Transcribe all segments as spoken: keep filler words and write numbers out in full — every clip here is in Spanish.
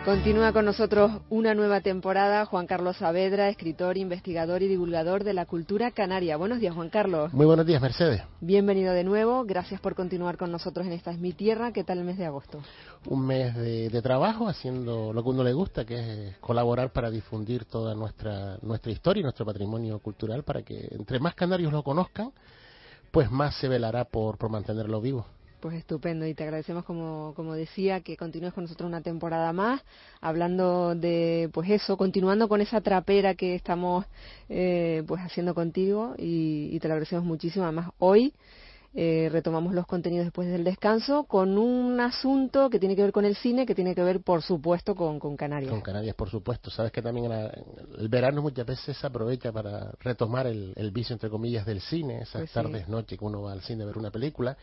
Continúa con nosotros una nueva temporada Juan Carlos Saavedra, escritor, investigador y divulgador de la cultura canaria. Buenos días, Juan Carlos. Muy buenos días, Mercedes. Bienvenido de nuevo, gracias por continuar con nosotros en Esta es mi tierra. ¿Qué tal el mes de agosto? Un mes de, de trabajo, haciendo lo que a uno le gusta, que es colaborar para difundir toda nuestra, nuestra historia y nuestro patrimonio cultural, para que entre más canarios lo conozcan, pues más se velará por, por mantenerlo vivo. Pues estupendo, y te agradecemos, como, como decía, que continúes con nosotros una temporada más, hablando de, pues eso, continuando con esa trapera que estamos eh, pues haciendo contigo, y, y te lo agradecemos muchísimo. Además, hoy eh, retomamos los contenidos después del descanso con un asunto que tiene que ver con el cine, que tiene que ver, por supuesto, con, con Canarias. Con Canarias, por supuesto. Sabes que también en la, el verano muchas veces se aprovecha para retomar el, el vicio, entre comillas, del cine, esas Pues sí. tardes, noches que uno va al cine a ver una película.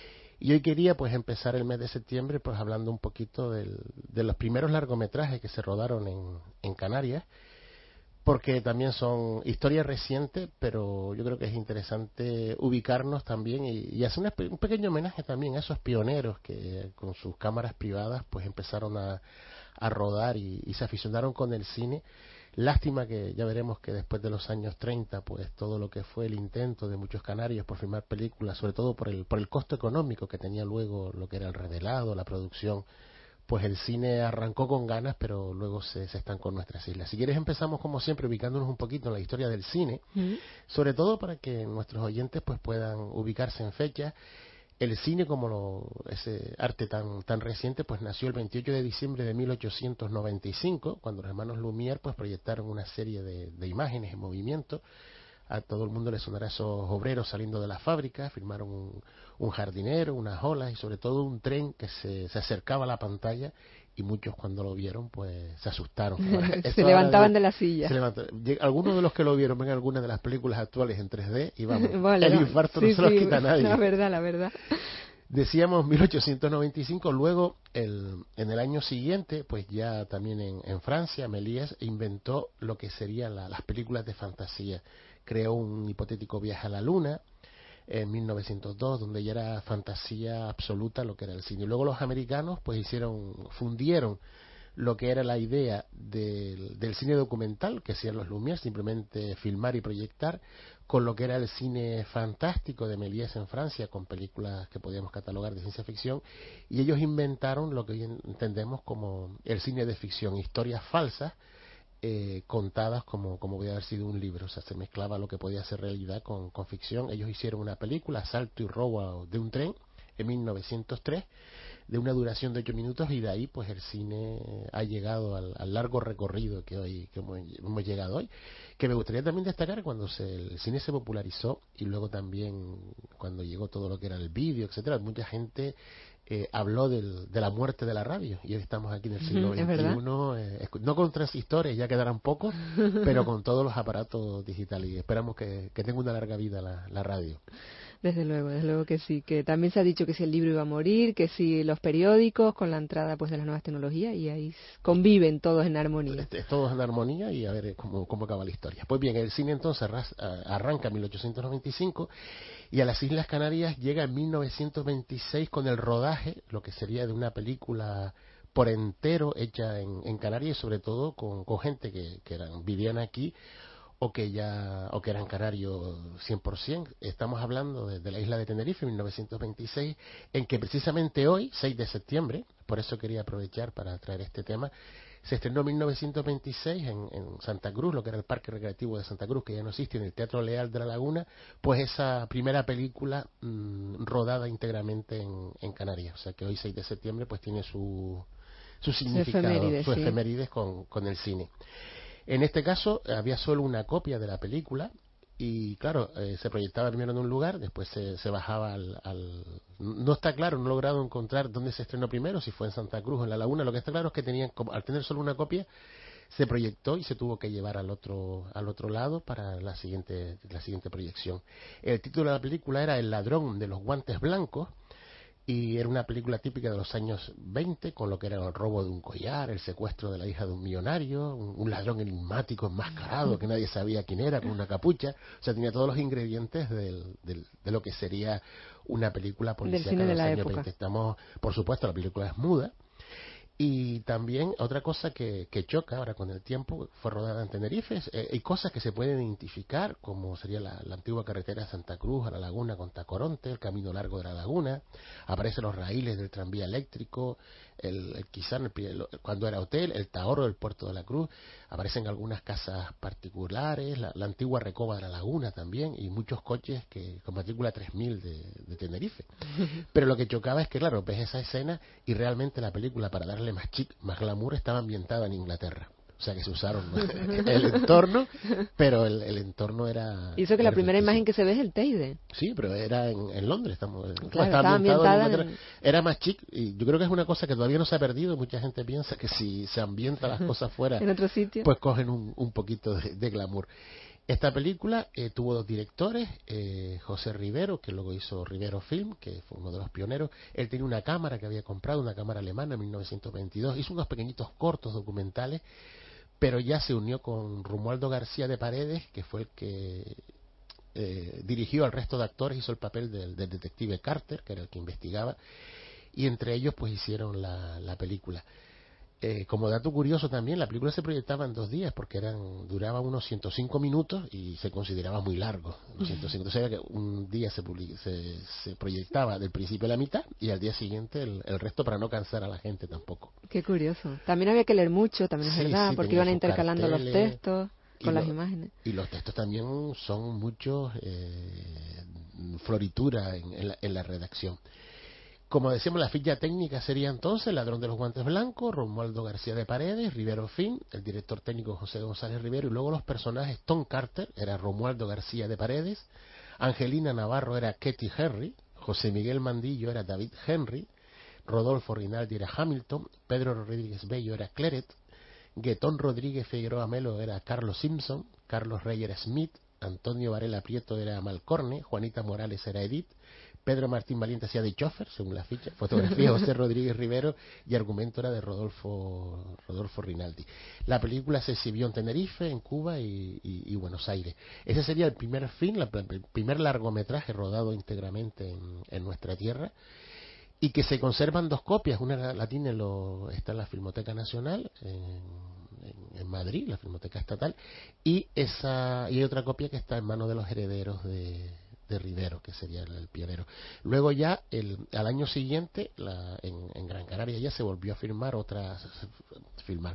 Y hoy quería pues empezar el mes de septiembre pues hablando un poquito del, de los primeros largometrajes que se rodaron en, en Canarias, porque también son historias recientes, pero yo creo que es interesante ubicarnos también y, y hacer una, un pequeño homenaje también a esos pioneros que con sus cámaras privadas pues empezaron a, a rodar y, y se aficionaron con el cine. Lástima que ya veremos que después de los años treinta, pues todo lo que fue el intento de muchos canarios por filmar películas, sobre todo por el por el costo económico que tenía luego lo que era el revelado, la producción, pues el cine arrancó con ganas, pero luego se, se estancó en nuestras islas. Si quieres empezamos como siempre ubicándonos un poquito en la historia del cine, mm. sobre todo para que nuestros oyentes pues puedan ubicarse en fechas. El cine, como lo, ese arte tan tan reciente, pues nació el veintiocho de diciembre de mil ochocientos noventa y cinco, cuando los hermanos Lumière pues proyectaron una serie de, de imágenes en movimiento. A todo el mundo le sonará esos obreros saliendo de la fábrica, filmaron un, un jardinero, unas olas y sobre todo un tren que se, se acercaba a la pantalla, y muchos cuando lo vieron pues se asustaron. Se levantaban de, de la silla. Algunos de los que lo vieron ven algunas de las películas actuales en tres D y vamos, vale, el vale. infarto sí, no se los sí, quita a nadie. La verdad, la verdad. Decíamos mil ochocientos noventa y cinco, luego el, en el año siguiente, pues ya también en, en Francia, Méliès inventó lo que serían la, las películas de fantasía. Creó un hipotético viaje a la luna en mil novecientos dos, donde ya era fantasía absoluta lo que era el cine. Y luego los americanos pues hicieron, fundieron lo que era la idea del, del cine documental, que hacían los Lumière, simplemente filmar y proyectar, con lo que era el cine fantástico de Méliès en Francia, con películas que podíamos catalogar de ciencia ficción, y ellos inventaron lo que hoy entendemos como el cine de ficción, historias falsas, eh, contadas como, como podía haber sido un libro. O sea, se mezclaba lo que podía ser realidad con, con ficción. Ellos hicieron una película, Asalto y robo de un tren, en mil novecientos tres, de una duración de ocho minutos, y de ahí pues el cine ha llegado al, al largo recorrido que hoy que hemos, hemos llegado hoy, que me gustaría también destacar cuando se, el cine se popularizó y luego también cuando llegó todo lo que era el vídeo, etcétera. Mucha gente eh, habló del, de la muerte de la radio, y hoy estamos aquí en el siglo veintiuno, eh, no con transistores, ya quedarán pocos, pero con todos los aparatos digitales, y esperamos que, que tenga una larga vida la, la radio. Desde luego, desde luego que sí, que también se ha dicho que si el libro iba a morir, que si los periódicos, con la entrada pues de las nuevas tecnologías, y ahí conviven todos en armonía. Todos en armonía, y a ver cómo, cómo acaba la historia. Pues bien, el cine entonces arranca en mil ochocientos noventa y cinco, y a las Islas Canarias llega en mil novecientos veintiséis con el rodaje, lo que sería de una película por entero hecha en, en Canarias, y sobre todo con, con gente que, que eran, vivían aquí, o que ya o que eran canarios cien por ciento. Estamos hablando de, de la isla de Tenerife, en mil novecientos veintiséis, en que precisamente hoy, seis de septiembre, por eso quería aprovechar para traer este tema, se estrenó en mil novecientos veintiséis en, en Santa Cruz, lo que era el Parque Recreativo de Santa Cruz, que ya no existe, en el Teatro Leal de la Laguna, pues esa primera película mmm, rodada íntegramente en, en Canarias. O sea que hoy, seis de septiembre, pues tiene su, su significado, efemérides, su sí. efemérides con, con el cine. En este caso había solo una copia de la película, y claro, eh, se proyectaba primero en un lugar, después se, se bajaba al, al... No está claro, no he logrado encontrar dónde se estrenó primero, si fue en Santa Cruz o en La Laguna. Lo que está claro es que tenían, al tener solo una copia, se proyectó y se tuvo que llevar al otro al otro lado para la siguiente la siguiente proyección. El título de la película era El ladrón de los guantes blancos, y era una película típica de los años veinte, con lo que era el robo de un collar, el secuestro de la hija de un millonario, un, un ladrón enigmático, enmascarado, que nadie sabía quién era, con una capucha. O sea, tenía todos los ingredientes del, del, de lo que sería una película policíaca del cine de los de la años época. veinte. Estamos, por supuesto, la película es muda, Y también otra cosa que, que choca ahora con el tiempo, fue rodada en Tenerife, eh, hay cosas que se pueden identificar, como sería la, la antigua carretera de Santa Cruz a la Laguna con Tacoronte, el camino largo de la Laguna, aparecen los raíles del tranvía eléctrico, el, el quizá el, el, cuando era hotel, el Tahorro del Puerto de la Cruz, aparecen algunas casas particulares, la, la antigua recoba de la Laguna también, y muchos coches que con matrícula tres mil de, de Tenerife. Pero lo que chocaba es que, claro, ves esa escena y realmente la película, para darle más chic, más glamour, estaba ambientada en Inglaterra. O sea que se usaron el entorno, pero el, el entorno era... Y eso que era la primera ficticio. imagen que se ve es el Teide. Sí, pero era en, en Londres, estamos, Claro, estaba estaba ambientado en ambientada Inglaterra. en... Era más chic, y yo creo que es una cosa que todavía no se ha perdido. Mucha gente piensa que si se ambienta las cosas fuera, en otro sitio, pues cogen un, un poquito de, de glamour. Esta película eh, tuvo dos directores, eh, José Rivero, que luego hizo Rivero Film, que fue uno de los pioneros. Él tenía una cámara que había comprado, una cámara alemana en mil novecientos veintidós, hizo unos pequeñitos cortos documentales, pero ya se unió con Romualdo García de Paredes, que fue el que eh, dirigió al resto de actores, hizo el papel del, del detective Carter, que era el que investigaba, y entre ellos pues hicieron la, la película. Eh, como dato curioso también, la película se proyectaba en dos días porque eran duraba unos ciento cinco minutos y se consideraba muy largo. ciento cinco, o sea que un día se, public, se, se proyectaba del principio a la mitad y al día siguiente el, el resto, para no cansar a la gente tampoco. Qué curioso. También había que leer mucho, también es Sí, verdad, sí, porque tenía iban sus intercalando carteles, los textos con las lo, imágenes. Y los textos también son muchos eh, floritura en, en, la, en la redacción. Como decíamos, la ficha técnica sería entonces Ladrón de los Guantes Blancos, Romualdo García de Paredes, Rivero Film, el director técnico José González Rivero, y luego los personajes: Tom Carter era Romualdo García de Paredes, Angelina Navarro era Katie Henry, José Miguel Mandillo era David Henry, Rodolfo Rinaldi era Hamilton, Pedro Rodríguez Bello era Claret, Guetón Rodríguez Figueroa Melo era Carlos Simpson, Carlos Rey era Smith, Antonio Varela Prieto era Malcorne, Juanita Morales era Edith, Pedro Martín Valiente hacía de chofer, según la ficha, fotografía José Rodríguez Rivero y argumento era de Rodolfo Rodolfo Rinaldi. La película se exhibió en Tenerife, en Cuba y, y, y Buenos Aires. Ese sería el primer film, la, el primer largometraje rodado íntegramente en, en nuestra tierra, y que se conservan dos copias. Una la tiene lo, está en la Filmoteca Nacional en, en, en Madrid, la Filmoteca Estatal, y esa y hay otra copia que está en manos de los herederos de de Rivero, que sería el, el pionero. Luego ya el, al año siguiente la, en, en Gran Canaria ya se volvió a firmar otra filmar,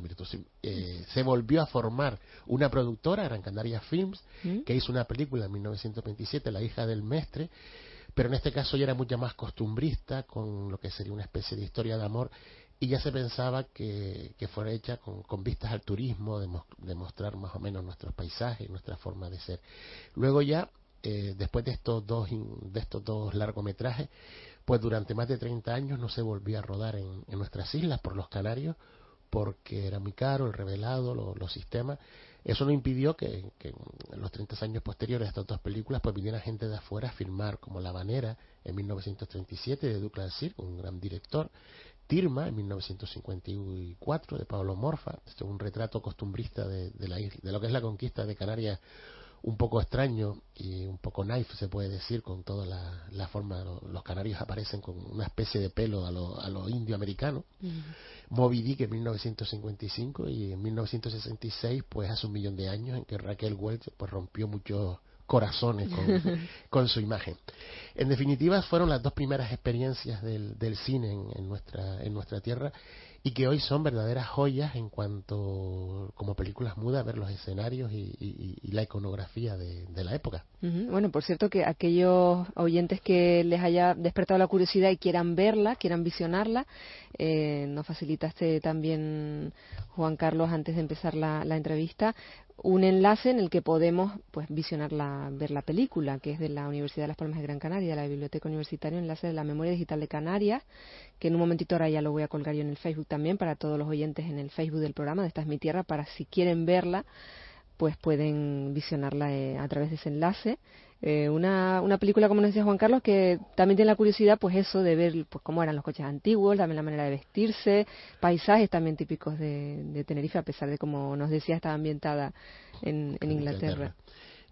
eh, se volvió a formar una productora, Gran Canaria Films, ¿Mm? que hizo una película en mil novecientos veintisiete, La hija del mestre, pero en este caso ya era mucho más costumbrista, con lo que sería una especie de historia de amor, y ya se pensaba que, que fuera hecha con, con vistas al turismo, de, de mostrar más o menos nuestros paisajes, nuestra forma de ser. Luego ya Eh, después de estos dos de estos dos largometrajes, pues durante más de treinta años no se volvió a rodar en, en nuestras islas, por los Canarios, porque era muy caro el revelado, lo, los sistemas. Eso no impidió que, que en los treinta años posteriores a estas dos películas pues viniera gente de afuera a filmar, como La Habanera en mil novecientos treinta y siete de Douglas Sirk, un gran director, Tirma en mil novecientos cincuenta y cuatro de Pablo Morfa, este es un retrato costumbrista de, de, la isla, de lo que es la conquista de Canarias, un poco extraño y un poco naif, se puede decir, con toda la, la forma. Los canarios aparecen con una especie de pelo a lo, a lo indio americano. Mm. Moby Dick en mil novecientos cincuenta y cinco, y en mil novecientos sesenta y seis, pues hace un millón de años, en que Raquel Welch pues rompió muchos corazones con, con su imagen. En definitiva, fueron las dos primeras experiencias del, del cine en, en nuestra en nuestra tierra, y que hoy son verdaderas joyas en cuanto, como películas mudas, ver los escenarios y, y, y la iconografía de, de la época. Uh-huh. Bueno, por cierto, que aquellos oyentes que les haya despertado la curiosidad y quieran verla, quieran visionarla, eh, nos facilitaste también, Juan Carlos, antes de empezar la, la entrevista, un enlace en el que podemos pues visionar la, ver la película, que es de la Universidad de Las Palmas de Gran Canaria, de la Biblioteca Universitaria, un enlace de la Memoria Digital de Canarias, que en un momentito ahora ya lo voy a colgar yo en el Facebook también, para todos los oyentes en el Facebook del programa de Esta es mi tierra, para si quieren verla, pues pueden visionarla eh, a través de ese enlace. Eh, una, una película, como nos decía Juan Carlos, que también tiene la curiosidad, pues eso, de ver pues cómo eran los coches antiguos, también la manera de vestirse, paisajes también típicos de, de Tenerife, a pesar de, como nos decía, estaba ambientada en, en Inglaterra.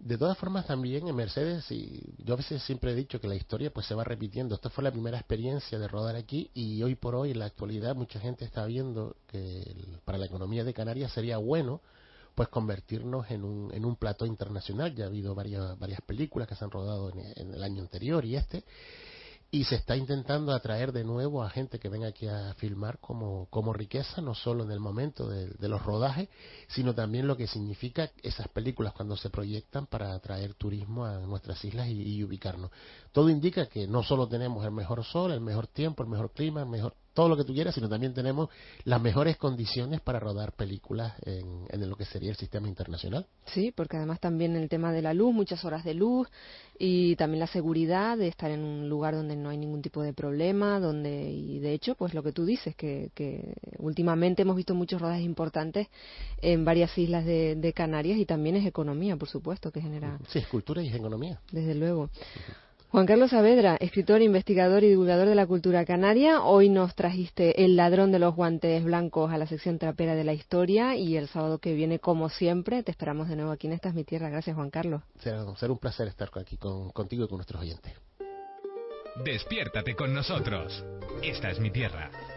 De todas formas, también en Mercedes, y yo a veces siempre he dicho que la historia pues se va repitiendo. Esta fue la primera experiencia de rodar aquí y hoy por hoy, en la actualidad, mucha gente está viendo que el, para la economía de Canarias sería bueno pues convertirnos en un, en un plató internacional. Ya ha habido varias, varias películas que se han rodado en, en el año anterior y este, y se está intentando atraer de nuevo a gente que venga aquí a filmar como, como riqueza, no solo en el momento de, de los rodajes, sino también lo que significa esas películas cuando se proyectan para atraer turismo a nuestras islas y, y ubicarnos. Todo indica que no solo tenemos el mejor sol, el mejor tiempo, el mejor clima, el mejor todo lo que tú quieras, sino también tenemos las mejores condiciones para rodar películas en, en lo que sería el sistema internacional. Sí, porque además también el tema de la luz, muchas horas de luz, y también la seguridad de estar en un lugar donde no hay ningún tipo de problema, donde, y de hecho, pues lo que tú dices, que, que últimamente hemos visto muchos rodajes importantes en varias islas de, de Canarias, y también es economía, por supuesto, que genera... Sí, es cultura y es economía. Desde luego. Juan Carlos Saavedra, escritor, investigador y divulgador de la cultura canaria, hoy nos trajiste El ladrón de los guantes blancos a la sección trapera de la historia, y el sábado que viene, como siempre, te esperamos de nuevo aquí en Esta es mi tierra. Gracias, Juan Carlos. Será, será un placer estar aquí con, contigo y con nuestros oyentes. Despiértate con nosotros. Esta es mi tierra.